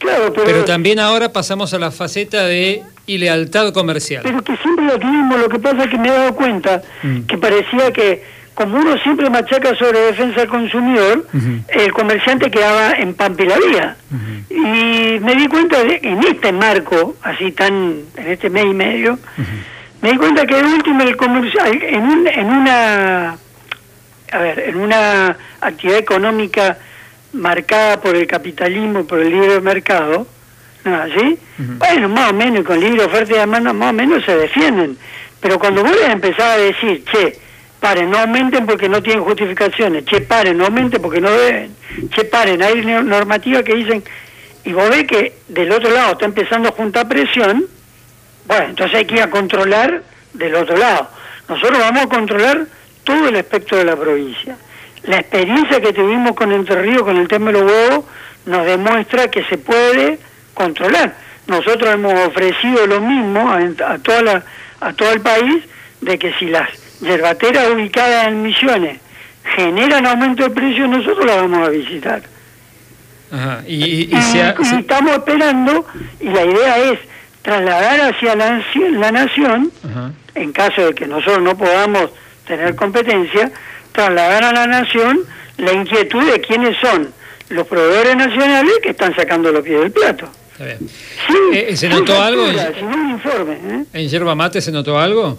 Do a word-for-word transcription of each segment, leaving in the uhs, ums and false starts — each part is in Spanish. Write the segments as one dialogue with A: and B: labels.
A: Claro, pero,
B: pero también ahora pasamos a la faceta de ilealtad comercial.
A: Pero que siempre lo tuvimos, lo que pasa es que me he dado cuenta mm. que parecía que, como uno siempre machaca sobre defensa del consumidor, uh-huh. el comerciante quedaba en pampa y la vía. Uh-huh. Y me di cuenta, de, en este marco, así tan, en este mes y medio, uh-huh. me di cuenta que de último el comercial, en, un, en una, a ver, en una actividad económica marcada por el capitalismo y por el libre mercado, ¿no? ¿Así? Uh-huh. Bueno, más o menos, con libre oferta y demanda, más o menos se defienden. Pero cuando vos a empezar a decir, che, paren, no aumenten porque no tienen justificaciones, che, paren, no aumenten porque no deben, che, paren, hay normativas que dicen, y vos ves que del otro lado está empezando a juntar presión, bueno, entonces hay que ir a controlar del otro lado. Nosotros vamos a controlar todo el espectro de la provincia. La experiencia que tuvimos con Entre Ríos, con el tema de los huevos, nos demuestra que se puede controlar. Nosotros hemos ofrecido lo mismo a, a, toda la, a todo el país, de que si las yerbateras ubicadas en Misiones generan aumento de precio, nosotros las vamos a visitar.
B: Ajá. Y, y, y,
A: y,
B: sea,
A: y
B: se...
A: estamos esperando, y la idea es trasladar hacia la, la nación, Ajá. en caso de que nosotros no podamos tener competencia, trasladar a la nación la inquietud de quiénes son los proveedores nacionales que están sacando los pies del plato.
B: Está bien.
A: Sí,
B: eh, ¿Se notó algo?
A: Factura, sin un informe. ¿eh?
B: ¿En yerba mate se notó algo?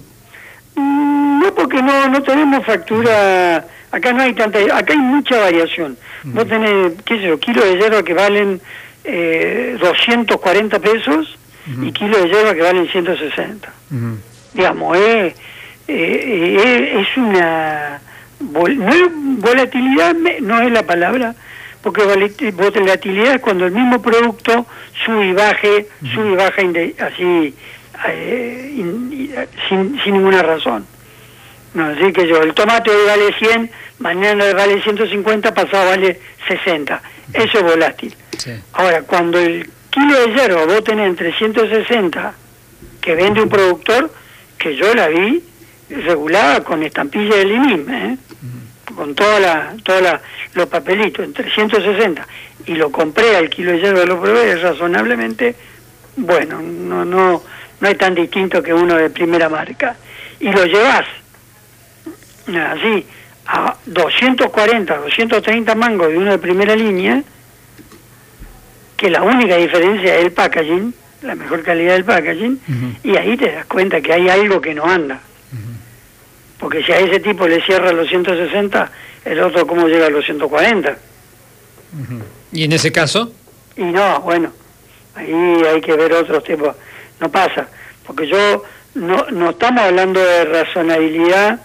A: Mm, no, porque no no tenemos factura. Acá no hay tanta. Acá hay mucha variación. Mm. Vos tenés, qué sé yo, kilos de yerba que valen eh, doscientos cuarenta pesos mm. y kilos de yerba que valen ciento sesenta. Mm. Digamos, eh, eh, eh, es una. Vol no es volatilidad, no es la palabra, porque volatilidad es cuando el mismo producto sube y baje, uh-huh. sube y baja así, eh, in, sin, sin ninguna razón. No, así que yo, el tomate hoy vale cien, mañana vale ciento cincuenta, pasado vale sesenta. Eso es volátil. Sí. Ahora, cuando el kilo de yerba vos tenés entre ciento sesenta que vende un productor, que yo la vi regulada con estampilla del I N I M, ¿eh? Uh-huh. con toda la, toda la, los papelitos, entre ciento sesenta, y lo compré al kilo de yerba, lo probé razonablemente, bueno, no no no es tan distinto que uno de primera marca, y lo llevas así a doscientos cuarenta, doscientos treinta mangos de uno de primera línea, que la única diferencia es el packaging, la mejor calidad del packaging, uh-huh. y ahí te das cuenta que hay algo que no anda. Porque si a ese tipo le cierra los ciento sesenta, el otro cómo llega a los ciento cuarenta.
B: Uh-huh. ¿Y en ese caso?
A: Y no, bueno, ahí hay que ver otros tipos. No pasa, porque yo no, no estamos hablando de razonabilidad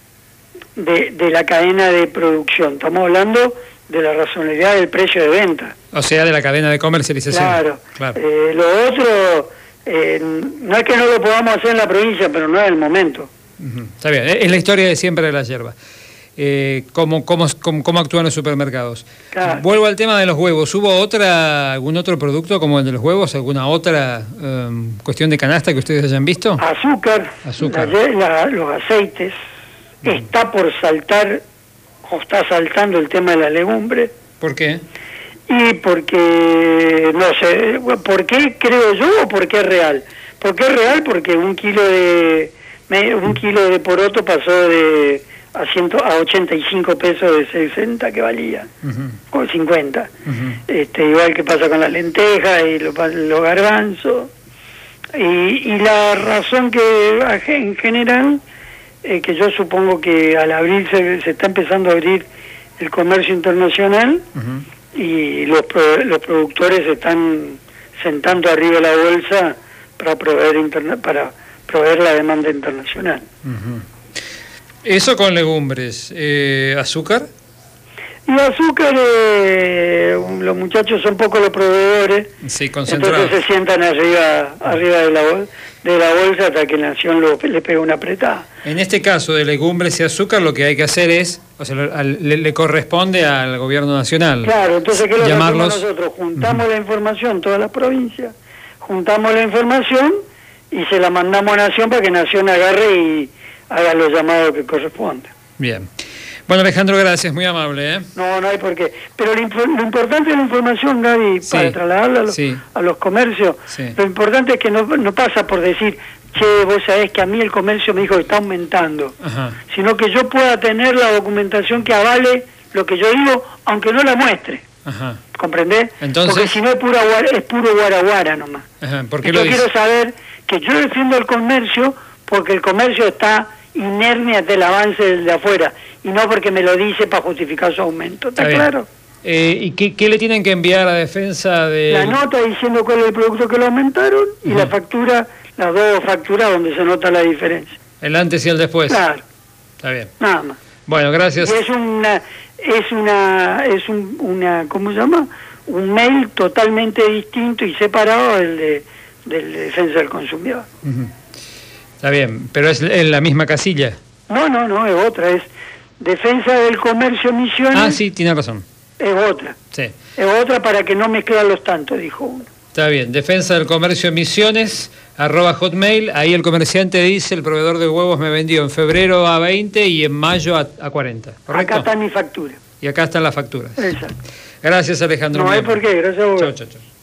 A: de, de la cadena de producción, estamos hablando de la razonabilidad del precio de venta.
B: O sea, de la cadena de comercialización.
A: Claro. claro. Eh, lo otro, eh, no es que no lo podamos hacer en la provincia, pero no es el momento.
B: Uh-huh. Está bien, es la historia de siempre de la yerba. Eh, ¿cómo, cómo, cómo, ¿Cómo actúan los supermercados? Claro. Vuelvo al tema de los huevos. ¿Hubo otra algún otro producto como el de los huevos? ¿Alguna otra um, cuestión de canasta que ustedes hayan visto?
A: Azúcar, Azúcar. La, la, los aceites. Uh-huh. Está por saltar, o está saltando el tema de la legumbre.
B: ¿Por qué?
A: Y porque, no sé, ¿por qué creo yo o por qué es real? ¿Por qué es real? Porque un kilo de... un kilo de poroto pasó de a, ciento, a ochenta y cinco pesos de sesenta que valía, uh-huh. o cincuenta. Uh-huh. este, igual que pasa con las lentejas y los, los garbanzos. Y, y la razón que en general, eh, que yo supongo que al abrirse, se está empezando a abrir el comercio internacional, uh-huh. y los, los productores se están sentando arriba de la bolsa para proveer interna para proveer la demanda internacional.
B: Uh-huh. Eso con legumbres. Eh, ¿Azúcar?
A: Y azúcar, eh, los muchachos son pocos los proveedores,
B: sí, concentrados.
A: Entonces se sientan arriba arriba de la, de la bolsa hasta que la nación lo, le pega una apretada.
B: En este caso de legumbres y azúcar, lo que hay que hacer es, o sea, le, le corresponde al gobierno nacional.
A: Claro, entonces ¿qué es lo
B: llamarlos...
A: que hacemos nosotros? Juntamos uh-huh. la información, todas las provincias, juntamos la información y se la mandamos a Nación para que Nación agarre y haga los llamados que corresponden.
B: Bien. Bueno, Alejandro, gracias, muy amable. ¿eh?
A: No, no hay por qué. Pero lo, lo importante es la información, Gaby, sí, para trasladarla a los, sí. a los comercios. Sí. Lo importante es que no, no pasa por decir, che, vos sabés que a mí el comercio me dijo que está aumentando. Ajá. Sino que yo pueda tener la documentación que avale lo que yo digo, aunque no la muestre. Ajá. ¿Comprendés? Entonces... Porque si no es, pura, es puro guaraguara nomás.
B: Ajá. ¿Por qué
A: yo
B: lo
A: quiero saber que yo defiendo el comercio porque el comercio está inerme ante el avance del de afuera y no porque me lo dice para justificar su aumento. ¿Está, ¿Está claro?
B: Eh, ¿Y qué, qué le tienen que enviar a defensa de...?
A: La nota diciendo cuál es el producto que lo aumentaron y uh-huh. la factura, las dos facturas donde se nota la diferencia.
B: El antes y el después.
A: Claro.
B: Está bien.
A: Nada más.
B: Bueno, gracias.
A: Y es una, es una, es un, una, ¿cómo se llama? Un mail totalmente distinto y separado del de, del de defensa del consumidor.
B: Uh-huh. Está bien, pero es en la misma casilla.
A: No, no, no, es otra, es defensa del comercio Misiones.
B: Ah, sí, tiene razón.
A: Es otra.
B: Sí.
A: Es otra para que no mezclarlos tanto, dijo uno.
B: Está bien, defensa del comercio Misiones, arroba hotmail, ahí el comerciante dice, el proveedor de huevos me vendió en febrero a veinte y en mayo a, a cuarenta, ¿correcto?
A: Acá está mi factura.
B: Y acá están las facturas.
A: Exacto.
B: Gracias, Alejandro.
A: No hay por qué, gracias a vos.
B: Chau, chau, chau.